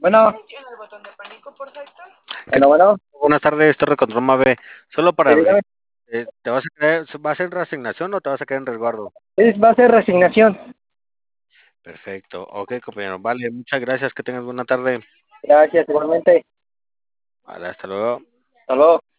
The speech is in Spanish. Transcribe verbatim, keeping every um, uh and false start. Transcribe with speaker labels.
Speaker 1: Bueno,
Speaker 2: ¿Qué
Speaker 1: bueno, bueno,
Speaker 2: Buenas tardes, Torre Control Mave. Solo
Speaker 1: sí,
Speaker 2: para ver,
Speaker 1: dígame.
Speaker 2: eh, ¿te vas a quedar, va a ser reasignación o te vas a quedar en resguardo?
Speaker 1: Es, va a ser resignación.
Speaker 2: Perfecto. Ok, compañero. Vale, muchas gracias. Que tengas buena tarde.
Speaker 1: Gracias, igualmente.
Speaker 2: Vale, hasta luego.
Speaker 1: Hasta luego.